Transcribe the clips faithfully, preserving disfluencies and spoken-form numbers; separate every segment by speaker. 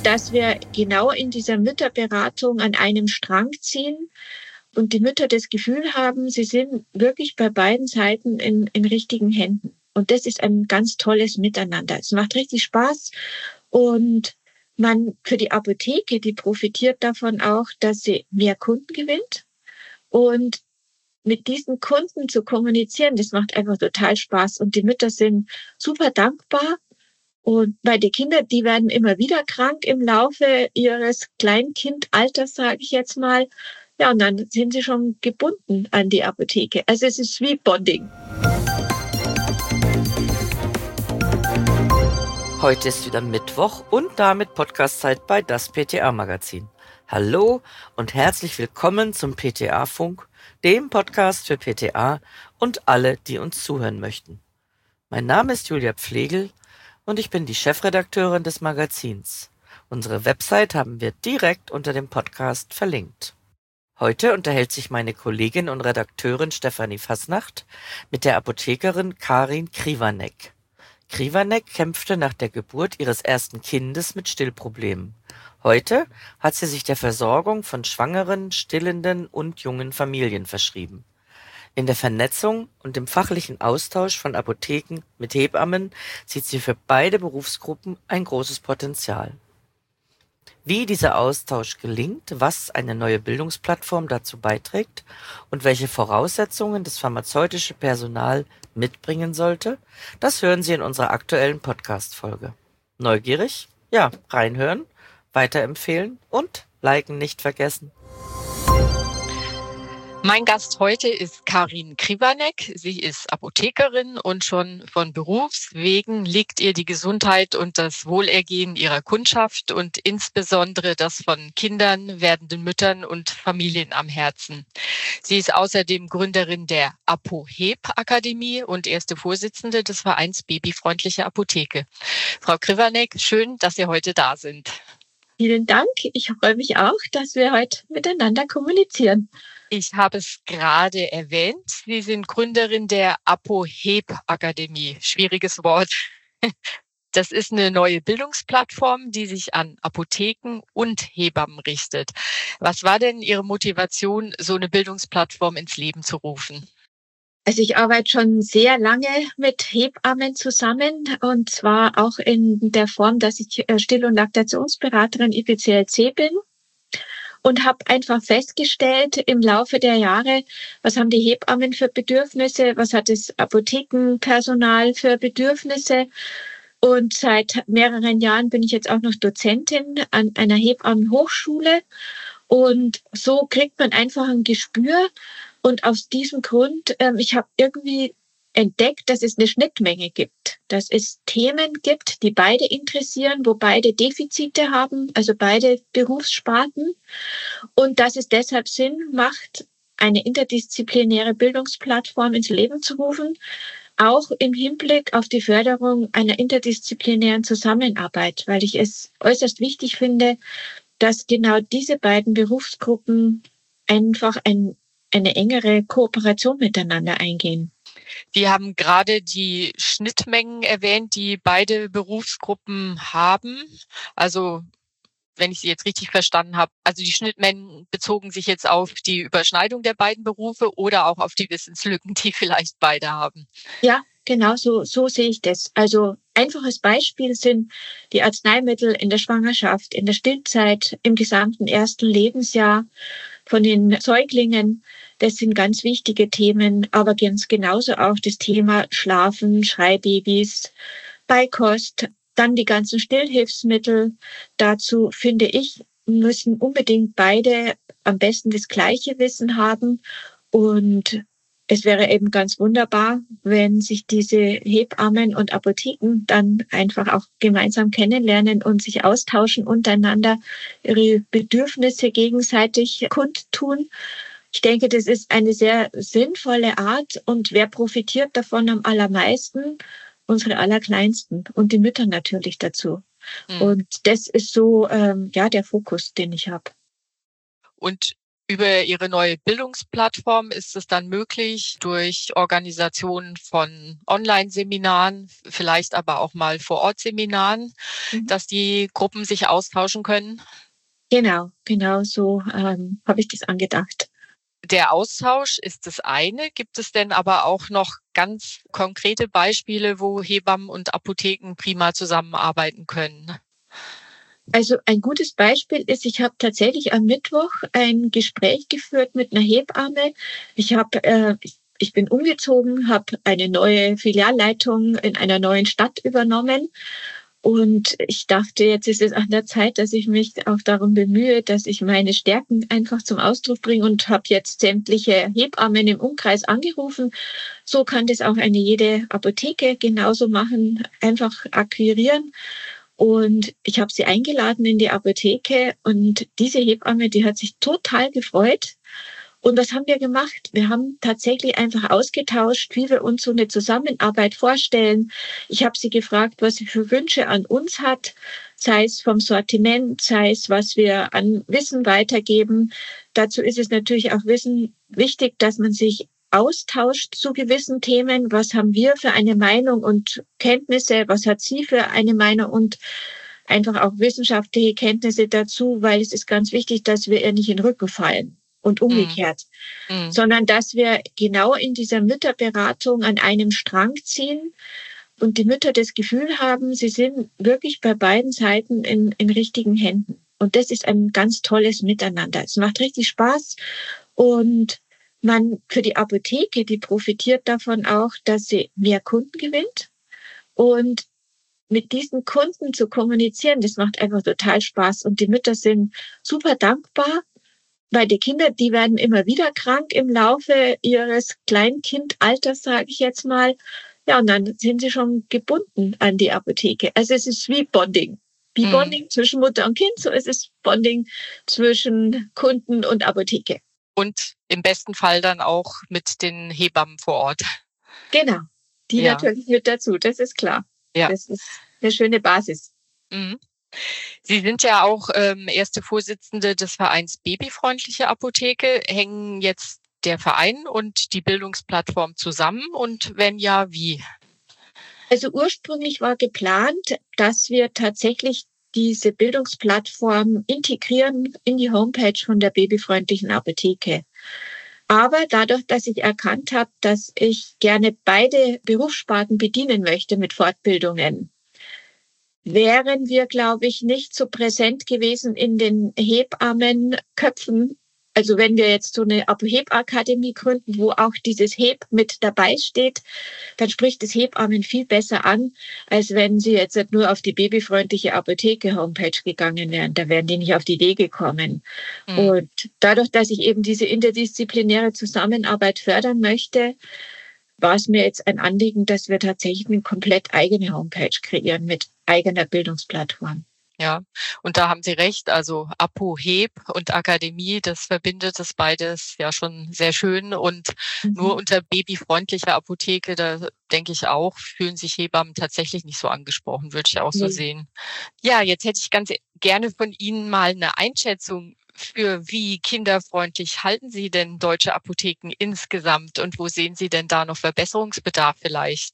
Speaker 1: dass wir genau in dieser Mütterberatung an einem Strang ziehen und die Mütter das Gefühl haben, sie sind wirklich bei beiden Seiten in, in richtigen Händen. Und das ist ein ganz tolles Miteinander. Es macht richtig Spaß und man für die Apotheke, die profitiert davon auch, dass sie mehr Kunden gewinnt. Und mit diesen Kunden zu kommunizieren, das macht einfach total Spaß. Und die Mütter sind super dankbar. Und weil die Kinder, die werden immer wieder krank im Laufe ihres Kleinkindalters, sage ich jetzt mal. Ja, und dann sind sie schon gebunden an die Apotheke. Also es ist wie Bonding.
Speaker 2: Heute ist wieder Mittwoch und damit Podcastzeit bei das P T A-Magazin. Hallo und herzlich willkommen zum P T A-Funk, dem Podcast für P T A und alle, die uns zuhören möchten. Mein Name ist Julia Pflegel und ich bin die Chefredakteurin des Magazins. Unsere Website haben wir direkt unter dem Podcast verlinkt. Heute unterhält sich meine Kollegin und Redakteurin Stefanie Fasnacht mit der Apothekerin Karin Kriwanek. Kriwanek kämpfte nach der Geburt ihres ersten Kindes mit Stillproblemen. Heute hat sie sich der Versorgung von schwangeren, stillenden und jungen Familien verschrieben. In der Vernetzung und dem fachlichen Austausch von Apotheken mit Hebammen sieht sie für beide Berufsgruppen ein großes Potenzial. Wie dieser Austausch gelingt, was eine neue Bildungsplattform dazu beiträgt und welche Voraussetzungen das pharmazeutische Personal mitbringen sollte, das hören Sie in unserer aktuellen Podcast-Folge. Neugierig? Ja, reinhören, weiterempfehlen und liken nicht vergessen.
Speaker 3: Mein Gast heute ist Karin Kriwanek. Sie ist Apothekerin und schon von Berufswegen liegt ihr die Gesundheit und das Wohlergehen ihrer Kundschaft und insbesondere das von Kindern, werdenden Müttern und Familien am Herzen. Sie ist außerdem Gründerin der ApoHeb-Akademie und erste Vorsitzende des Vereins Babyfreundliche Apotheke. Frau Kriwanek, schön, dass Sie heute da sind.
Speaker 1: Vielen Dank. Ich freue mich auch, dass wir heute miteinander kommunizieren.
Speaker 3: Ich habe es gerade erwähnt. Sie sind Gründerin der ApoHeb-Akademie. Schwieriges Wort. Das ist eine neue Bildungsplattform, die sich an Apotheken und Hebammen richtet. Was war denn Ihre Motivation, so eine Bildungsplattform ins Leben zu rufen?
Speaker 1: Also ich arbeite schon sehr lange mit Hebammen zusammen und zwar auch in der Form, dass ich Still- und Laktationsberaterin I P C L C bin. Und habe einfach festgestellt im Laufe der Jahre, was haben die Hebammen für Bedürfnisse, was hat das Apothekenpersonal für Bedürfnisse. Und seit mehreren Jahren bin ich jetzt auch noch Dozentin an einer Hebammenhochschule. Und so kriegt man einfach ein Gespür. Und aus diesem Grund, ähm, ich habe irgendwie entdeckt, dass es eine Schnittmenge gibt, dass es Themen gibt, die beide interessieren, wo beide Defizite haben, also beide Berufssparten, und dass es deshalb Sinn macht, eine interdisziplinäre Bildungsplattform ins Leben zu rufen, auch im Hinblick auf die Förderung einer interdisziplinären Zusammenarbeit, weil ich es äußerst wichtig finde, dass genau diese beiden Berufsgruppen einfach ein, eine engere Kooperation miteinander eingehen.
Speaker 3: Sie haben gerade die Schnittmengen erwähnt, die beide Berufsgruppen haben. Also, wenn ich Sie jetzt richtig verstanden habe, also die Schnittmengen bezogen sich jetzt auf die Überschneidung der beiden Berufe oder auch auf die Wissenslücken, die vielleicht beide haben?
Speaker 1: Ja, genau, so, so sehe ich das. Also einfaches Beispiel sind die Arzneimittel in der Schwangerschaft, in der Stillzeit, im gesamten ersten Lebensjahr von den Säuglingen. Das sind ganz wichtige Themen, aber ganz genauso auch das Thema Schlafen, Schreibabys, Beikost, dann die ganzen Stillhilfsmittel. Dazu finde ich, müssen unbedingt beide am besten das gleiche Wissen haben. Und es wäre eben ganz wunderbar, wenn sich diese Hebammen und Apotheken dann einfach auch gemeinsam kennenlernen und sich austauschen untereinander, ihre Bedürfnisse gegenseitig kundtun. Ich denke, das ist eine sehr sinnvolle Art. Und wer profitiert davon am allermeisten? Unsere Allerkleinsten und die Mütter natürlich dazu. Mhm. Und das ist so ähm, ja der Fokus, den ich habe.
Speaker 3: Und Über Ihre neue Bildungsplattform ist es dann möglich, durch Organisation von Online-Seminaren, vielleicht aber auch mal Vor-Ort-Seminaren,
Speaker 1: Mhm.
Speaker 3: dass die Gruppen sich austauschen können?
Speaker 1: Genau, genau so ähm, habe ich das angedacht.
Speaker 3: Der Austausch ist das eine. Gibt es denn aber auch noch ganz konkrete Beispiele, wo Hebammen und Apotheken prima zusammenarbeiten können?
Speaker 1: Also ein gutes Beispiel ist, ich habe tatsächlich am Mittwoch ein Gespräch geführt mit einer Hebamme. Ich habe, äh, ich, ich bin umgezogen, habe eine neue Filialleitung in einer neuen Stadt übernommen. Und ich dachte, jetzt ist es an der Zeit, dass ich mich auch darum bemühe, dass ich meine Stärken einfach zum Ausdruck bringe und habe jetzt sämtliche Hebammen im Umkreis angerufen. So kann das auch eine jede Apotheke genauso machen, einfach akquirieren. Und ich habe sie eingeladen in die Apotheke und diese Hebamme, die hat sich total gefreut. Und was haben wir gemacht? Wir haben tatsächlich einfach ausgetauscht, wie wir uns so eine Zusammenarbeit vorstellen. Ich habe sie gefragt, was sie für Wünsche an uns hat, sei es vom Sortiment, sei es, was wir an Wissen weitergeben. Dazu ist es natürlich auch Wissen wichtig, dass man sich austauscht zu gewissen Themen. Was haben wir für eine Meinung und Kenntnisse? Was hat sie für eine Meinung und einfach auch wissenschaftliche Kenntnisse dazu, weil es ist ganz wichtig, dass wir ihr nicht in den Rücken fallen. Und umgekehrt,
Speaker 3: Mhm.
Speaker 1: sondern dass wir genau in dieser Mütterberatung an einem Strang ziehen und die Mütter das Gefühl haben, sie sind wirklich bei beiden Seiten in, in richtigen Händen. Und das ist ein ganz tolles Miteinander. Es macht richtig Spaß und man für die Apotheke, die profitiert davon auch, dass sie mehr Kunden gewinnt und mit diesen Kunden zu kommunizieren, das macht einfach total Spaß und die Mütter sind super dankbar. Weil die Kinder, die werden immer wieder krank im Laufe ihres Kleinkindalters, sage ich jetzt mal. Ja, und dann sind sie schon gebunden an die Apotheke. Also es ist wie Bonding. Wie
Speaker 3: Mhm.
Speaker 1: Bonding zwischen Mutter und Kind, so ist es Bonding zwischen Kunden und Apotheke.
Speaker 3: Und im besten Fall dann auch mit den Hebammen vor Ort.
Speaker 1: Genau, die
Speaker 3: Ja.
Speaker 1: natürlich mit dazu, das ist klar.
Speaker 3: Ja.
Speaker 1: Das ist eine schöne Basis.
Speaker 3: Mhm. Sie sind ja auch ähm, erste Vorsitzende des Vereins Babyfreundliche Apotheke. Hängen jetzt der Verein und die Bildungsplattform zusammen? Und wenn ja, wie?
Speaker 1: Also ursprünglich war geplant, dass wir tatsächlich diese Bildungsplattform integrieren in die Homepage von der Babyfreundlichen Apotheke. Aber dadurch, dass ich erkannt habe, dass ich gerne beide Berufssparten bedienen möchte mit Fortbildungen, wären wir, glaube ich, nicht so präsent gewesen in den Hebammenköpfen. Also wenn wir jetzt so eine Hebakademie gründen, wo auch dieses Heb mit dabei steht, dann spricht das Hebammen viel besser an, als wenn sie jetzt nur auf die babyfreundliche Apotheke-Homepage gegangen wären. Da wären die nicht auf die Idee gekommen.
Speaker 3: Mhm.
Speaker 1: Und dadurch, dass ich eben diese interdisziplinäre Zusammenarbeit fördern möchte, war es mir jetzt ein Anliegen, dass wir tatsächlich eine komplett eigene Homepage kreieren mit eigener Bildungsplattform.
Speaker 3: Ja, und da haben Sie recht. Also Apo, Heb und Akademie, das verbindet das beides ja schon sehr schön. Und
Speaker 1: Mhm.
Speaker 3: nur unter babyfreundlicher Apotheke, da denke ich auch, fühlen sich Hebammen tatsächlich nicht so angesprochen, würde ich auch so
Speaker 1: Nee.
Speaker 3: sehen. Ja, jetzt hätte ich ganz gerne von Ihnen mal eine Einschätzung. Für wie kinderfreundlich halten Sie denn deutsche Apotheken insgesamt und wo sehen Sie denn da noch Verbesserungsbedarf vielleicht?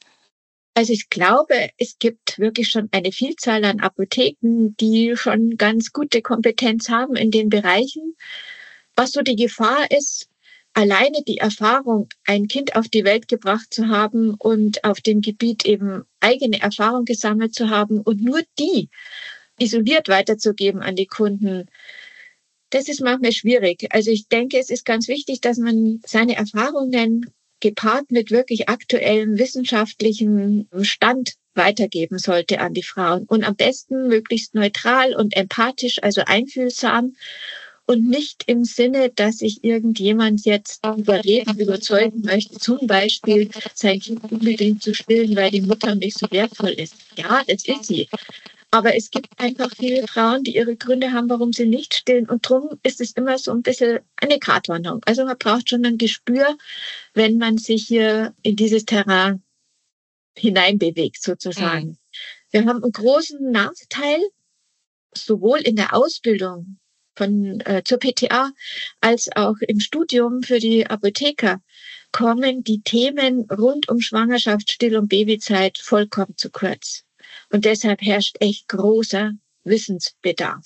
Speaker 1: Also ich glaube, es gibt wirklich schon eine Vielzahl an Apotheken, die schon ganz gute Kompetenz haben in den Bereichen. Was so die Gefahr ist, alleine die Erfahrung, ein Kind auf die Welt gebracht zu haben und auf dem Gebiet eben eigene Erfahrung gesammelt zu haben und nur die isoliert weiterzugeben an die Kunden, das ist manchmal schwierig. Also ich denke, es ist ganz wichtig, dass man seine Erfahrungen gepaart mit wirklich aktuellem wissenschaftlichen Stand weitergeben sollte an die Frauen. Und am besten möglichst neutral und empathisch, also einfühlsam und nicht im Sinne, dass ich irgendjemand jetzt überreden, überzeugen möchte, zum Beispiel sein Kind unbedingt zu stillen, weil die Muttermilch so wertvoll ist. Ja, das ist sie. Aber es gibt einfach viele Frauen, die ihre Gründe haben, warum sie nicht stillen. Und darum ist es immer so ein bisschen eine Gratwanderung. Also man braucht schon ein Gespür, wenn man sich hier in dieses Terrain hineinbewegt, sozusagen. Mhm. Wir haben einen großen Nachteil, sowohl in der Ausbildung von äh, zur P T A als auch im Studium für die Apotheker kommen die Themen rund um Schwangerschaft, Still- und Babyzeit vollkommen zu kurz. Und deshalb herrscht echt großer Wissensbedarf.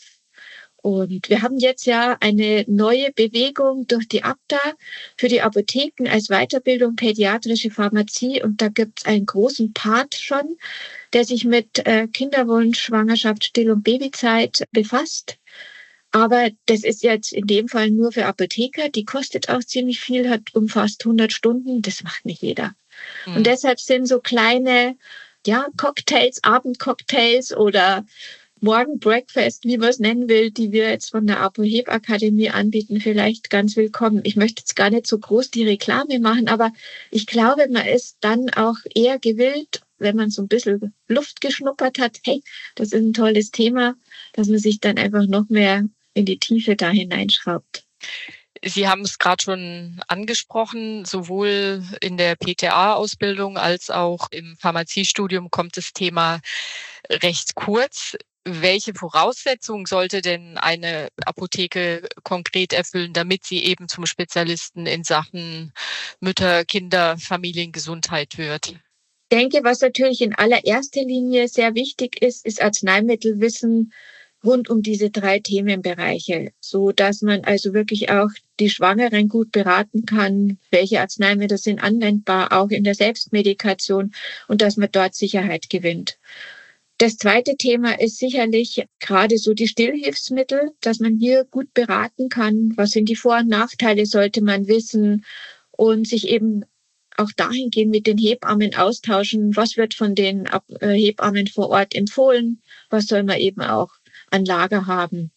Speaker 1: Und wir haben jetzt ja eine neue Bewegung durch die A B D A für die Apotheken als Weiterbildung pädiatrische Pharmazie. Und da gibt es einen großen Part schon, der sich mit äh, Kinderwunsch, Schwangerschaft, Still- und Babyzeit befasst. Aber das ist jetzt in dem Fall nur für Apotheker. Die kostet auch ziemlich viel, hat umfasst hundert Stunden. Das macht nicht jeder. Mhm. Und deshalb sind so kleine, ja, Cocktails, Abendcocktails oder Morgen-Breakfast, wie man es nennen will, die wir jetzt von der Apo-Heb-Akademie anbieten, vielleicht ganz willkommen. Ich möchte jetzt gar nicht so groß die Reklame machen, aber ich glaube, man ist dann auch eher gewillt, wenn man so ein bisschen Luft geschnuppert hat, hey, das ist ein tolles Thema, dass man sich dann einfach noch mehr in die Tiefe da hineinschraubt.
Speaker 3: Sie haben es gerade schon angesprochen, sowohl in der P T A-Ausbildung als auch im Pharmaziestudium kommt das Thema recht kurz. Welche Voraussetzungen sollte denn eine Apotheke konkret erfüllen, damit sie eben zum Spezialisten in Sachen Mütter-, Kinder-, Familiengesundheit wird?
Speaker 1: Ich denke, was natürlich in allererster Linie sehr wichtig ist, ist Arzneimittelwissen rund um diese drei Themenbereiche, so dass man also wirklich auch die Schwangeren gut beraten kann, welche Arzneimittel sind anwendbar, auch in der Selbstmedikation, und dass man dort Sicherheit gewinnt. Das zweite Thema ist sicherlich gerade so die Stillhilfsmittel, dass man hier gut beraten kann. Was sind die Vor- und Nachteile, sollte man wissen, und sich eben auch dahingehend mit den Hebammen austauschen. Was wird von den Hebammen vor Ort empfohlen? Was soll man eben auch an Lager haben?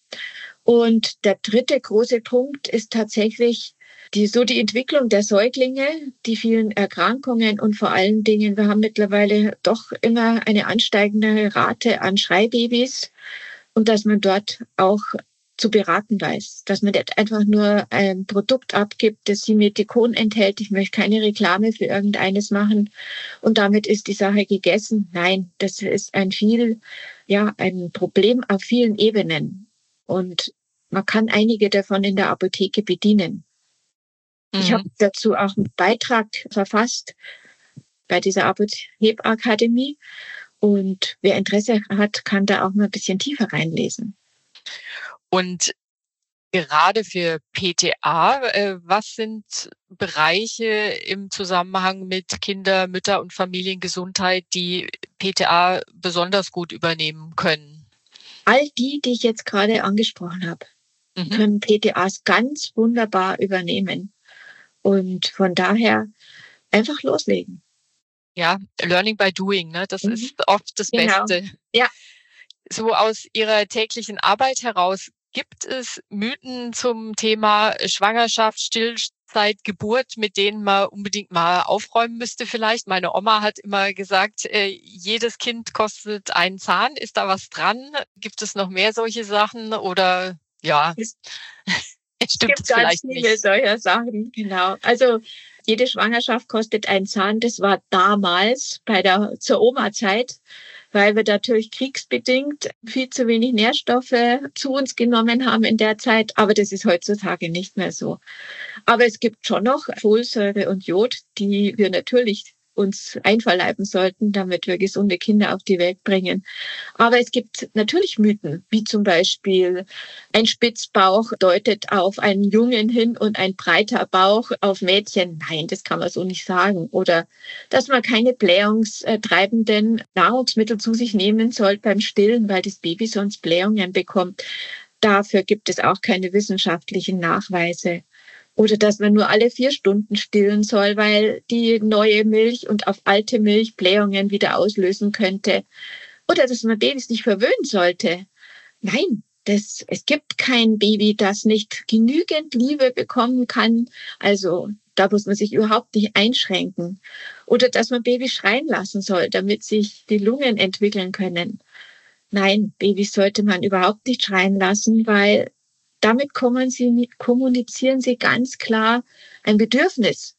Speaker 1: Und der dritte große Punkt ist tatsächlich die, so die Entwicklung der Säuglinge, die vielen Erkrankungen und vor allen Dingen, wir haben mittlerweile doch immer eine ansteigende Rate an Schreibabys, und dass man dort auch zu beraten weiß, dass man nicht einfach nur ein Produkt abgibt, das Simeticon enthält. Ich möchte keine Reklame für irgendeines machen und damit ist die Sache gegessen. Nein, das ist ein viel, ja, ein Problem auf vielen Ebenen, und man kann einige davon in der Apotheke bedienen. Mhm. Ich habe dazu auch einen Beitrag verfasst bei dieser Apo-Heb-Akademie, und wer Interesse hat, kann da auch mal ein bisschen tiefer reinlesen.
Speaker 3: Und gerade für P T A, äh, was sind Bereiche im Zusammenhang mit Kinder-, Mütter- und Familiengesundheit, die P T A besonders gut übernehmen können?
Speaker 1: All die, die ich jetzt gerade angesprochen habe, mhm. können P T As ganz wunderbar übernehmen. Und von daher einfach loslegen.
Speaker 3: Ja, Learning by Doing, ne? Das mhm. ist oft das
Speaker 1: genau.
Speaker 3: Beste.
Speaker 1: Ja.
Speaker 3: So aus Ihrer täglichen Arbeit heraus, gibt es Mythen zum Thema Schwangerschaft, Stillzeit, Geburt, mit denen man unbedingt mal aufräumen müsste vielleicht? Meine Oma hat immer gesagt, äh, jedes Kind kostet einen Zahn. Ist da was dran? Gibt es noch mehr solche Sachen? Oder ja,
Speaker 1: es
Speaker 3: stimmt
Speaker 1: gibt ganz viele solcher Sachen, genau. Also jede Schwangerschaft kostet einen Zahn. Das war damals bei der zur Oma-Zeit, weil wir natürlich kriegsbedingt viel zu wenig Nährstoffe zu uns genommen haben in der Zeit. Aber das ist heutzutage nicht mehr so. Aber es gibt schon noch Folsäure und Jod, die wir natürlich uns einverleiben sollten, damit wir gesunde Kinder auf die Welt bringen. Aber es gibt natürlich Mythen, wie zum Beispiel ein Spitzbauch deutet auf einen Jungen hin und ein breiter Bauch auf Mädchen. Nein, das kann man so nicht sagen. Oder dass man keine blähungstreibenden Nahrungsmittel zu sich nehmen soll beim Stillen, weil das Baby sonst Blähungen bekommt. Dafür gibt es auch keine wissenschaftlichen Nachweise. Oder dass man nur alle vier Stunden stillen soll, weil die neue Milch und auf alte Milch Blähungen wieder auslösen könnte. Oder dass man Babys nicht verwöhnen sollte. Nein, das, es gibt kein Baby, das nicht genügend Liebe bekommen kann. Also da muss man sich überhaupt nicht einschränken. Oder dass man Babys schreien lassen soll, damit sich die Lungen entwickeln können. Nein, Babys sollte man überhaupt nicht schreien lassen, weil damit kommunizieren sie ganz klar ein Bedürfnis.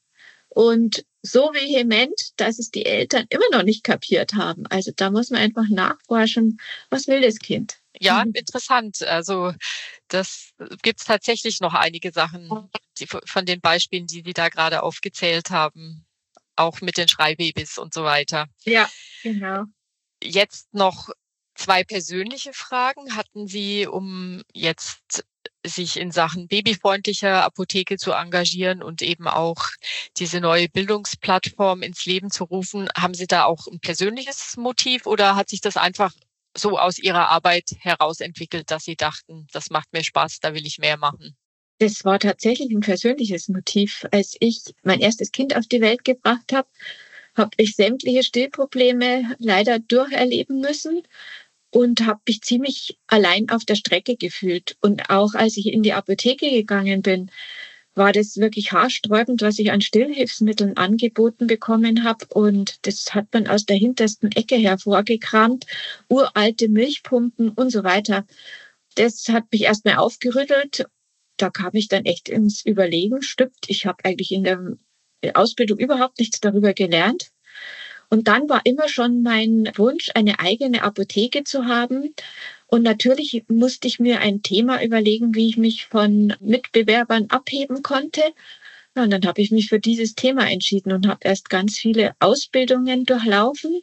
Speaker 1: Und so vehement, dass es die Eltern immer noch nicht kapiert haben. Also da muss man einfach nachforschen, was will das Kind?
Speaker 3: Ja, interessant. Also das gibt's tatsächlich noch einige Sachen, die, von den Beispielen, die Sie da gerade aufgezählt haben, auch mit den Schreibabys und so weiter.
Speaker 1: Ja, genau.
Speaker 3: Jetzt noch zwei persönliche Fragen. Hatten Sie, um jetzt sich in Sachen babyfreundlicher Apotheke zu engagieren und eben auch diese neue Bildungsplattform ins Leben zu rufen, haben Sie da auch ein persönliches Motiv oder hat sich das einfach so aus Ihrer Arbeit heraus entwickelt, dass Sie dachten, das macht mir Spaß, da will ich mehr machen?
Speaker 1: Das war tatsächlich ein persönliches Motiv. Als ich mein erstes Kind auf die Welt gebracht habe, habe ich sämtliche Stillprobleme leider durcherleben müssen und habe mich ziemlich allein auf der Strecke gefühlt. Und auch als ich in die Apotheke gegangen bin, war das wirklich haarsträubend, was ich an Stillhilfsmitteln angeboten bekommen habe. Und das hat man aus der hintersten Ecke hervorgekramt, uralte Milchpumpen und so weiter. Das hat mich erstmal aufgerüttelt. Da kam ich dann echt ins Überlegen. Stimmt, ich habe eigentlich in der Ausbildung überhaupt nichts darüber gelernt. Und dann war immer schon mein Wunsch, eine eigene Apotheke zu haben. Und natürlich musste ich mir ein Thema überlegen, wie ich mich von Mitbewerbern abheben konnte. Ja, und dann habe ich mich für dieses Thema entschieden und habe erst ganz viele Ausbildungen durchlaufen.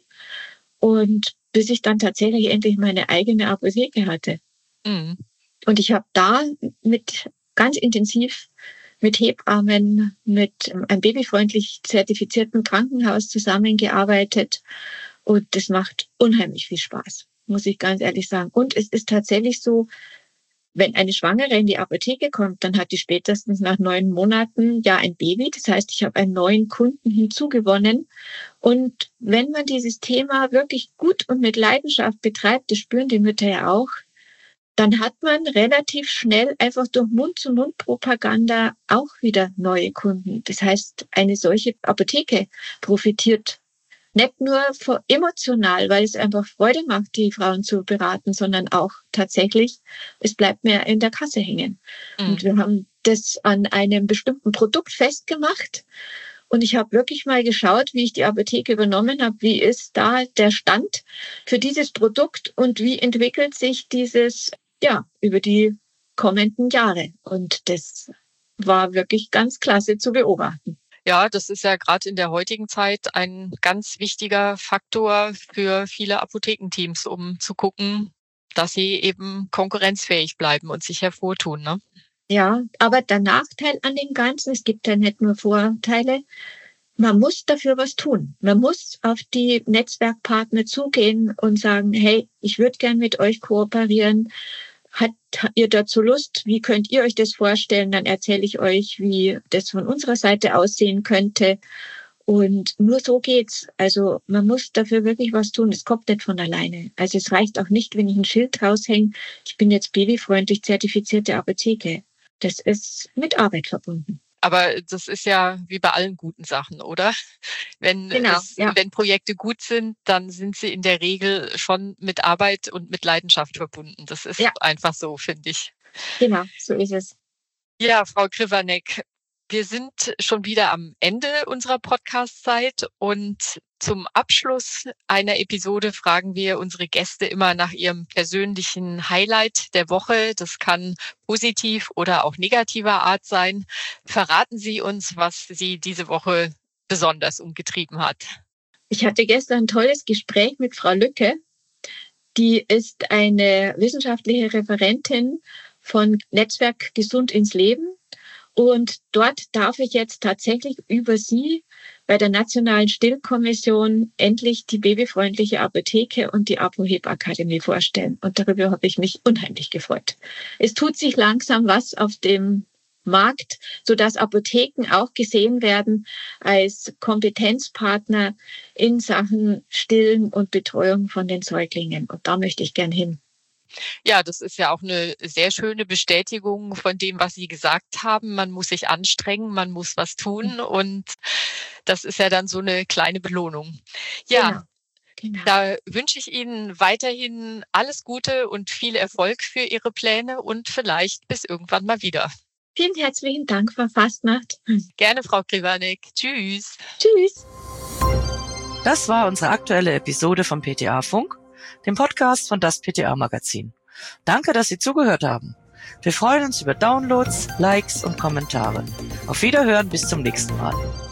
Speaker 1: Und bis ich dann tatsächlich endlich meine eigene Apotheke hatte.
Speaker 3: Mhm.
Speaker 1: Und ich habe da mit ganz intensiv mit Hebammen, mit einem babyfreundlich zertifizierten Krankenhaus zusammengearbeitet. Und das macht unheimlich viel Spaß, muss ich ganz ehrlich sagen. Und es ist tatsächlich so, wenn eine Schwangere in die Apotheke kommt, dann hat die spätestens nach neun Monaten ja ein Baby. Das heißt, ich habe einen neuen Kunden hinzugewonnen. Und wenn man dieses Thema wirklich gut und mit Leidenschaft betreibt, das spüren die Mütter ja auch, dann hat man relativ schnell einfach durch Mund-zu-Mund-Propaganda auch wieder neue Kunden. Das heißt, eine solche Apotheke profitiert nicht nur emotional, weil es einfach Freude macht, die Frauen zu beraten, sondern auch tatsächlich, es bleibt mir in der Kasse hängen. Mhm. Und wir haben das an einem bestimmten Produkt festgemacht. Und ich habe wirklich mal geschaut, wie ich die Apotheke übernommen habe, wie ist da der Stand für dieses Produkt und wie entwickelt sich dieses ja über die kommenden Jahre. Und das war wirklich ganz klasse zu beobachten.
Speaker 3: Ja, das ist ja gerade in der heutigen Zeit ein ganz wichtiger Faktor für viele Apothekenteams, um zu gucken, dass sie eben konkurrenzfähig bleiben und sich hervortun, ne?
Speaker 1: Ja, aber der Nachteil an dem Ganzen, es gibt ja nicht nur Vorteile, man muss dafür was tun. Man muss auf die Netzwerkpartner zugehen und sagen, hey, ich würde gern mit euch kooperieren. Hat ihr dazu Lust? Wie könnt ihr euch das vorstellen? Dann erzähle ich euch, wie das von unserer Seite aussehen könnte. Und nur so geht's. Also man muss dafür wirklich was tun. Es kommt nicht von alleine. Also es reicht auch nicht, wenn ich ein Schild raushänge. Ich bin jetzt babyfreundlich zertifizierte Apotheke. Das ist mit Arbeit verbunden.
Speaker 3: Aber das ist ja wie bei allen guten Sachen, oder? Wenn,
Speaker 1: genau,
Speaker 3: es,
Speaker 1: ja.
Speaker 3: wenn Projekte gut sind, dann sind sie in der Regel schon mit Arbeit und mit Leidenschaft verbunden. Das ist ja einfach so, finde ich.
Speaker 1: Genau, so ist es.
Speaker 3: Ja, Frau Krivanek, wir sind schon wieder am Ende unserer Podcast-Zeit und zum Abschluss einer Episode fragen wir unsere Gäste immer nach ihrem persönlichen Highlight der Woche. Das kann positiv oder auch negativer Art sein. Verraten Sie uns, was Sie diese Woche besonders umgetrieben hat.
Speaker 1: Ich hatte gestern ein tolles Gespräch mit Frau Lücke. Die ist eine wissenschaftliche Referentin von Netzwerk Gesund ins Leben. Und dort darf ich jetzt tatsächlich über sie bei der Nationalen Stillkommission endlich die babyfreundliche Apotheke und die Apoheb-Akademie vorstellen. Und darüber habe ich mich unheimlich gefreut. Es tut sich langsam was auf dem Markt, sodass Apotheken auch gesehen werden als Kompetenzpartner in Sachen Stillen und Betreuung von den Säuglingen. Und da möchte ich gern hin.
Speaker 3: Ja, das ist ja auch eine sehr schöne Bestätigung von dem, was Sie gesagt haben. Man muss sich anstrengen, man muss was tun und das ist ja dann so eine kleine Belohnung. Ja, genau. Genau. Da wünsche ich Ihnen weiterhin alles Gute und viel Erfolg für Ihre Pläne und vielleicht bis irgendwann mal wieder.
Speaker 1: Vielen herzlichen Dank, Frau Fastnacht.
Speaker 3: Gerne, Frau Krivanek. Tschüss.
Speaker 1: Tschüss.
Speaker 2: Das war unsere aktuelle Episode vom P T A Funk, dem Podcast von das P T A Magazin. Danke, dass Sie zugehört haben. Wir freuen uns über Downloads, Likes und Kommentare. Auf Wiederhören, bis zum nächsten Mal.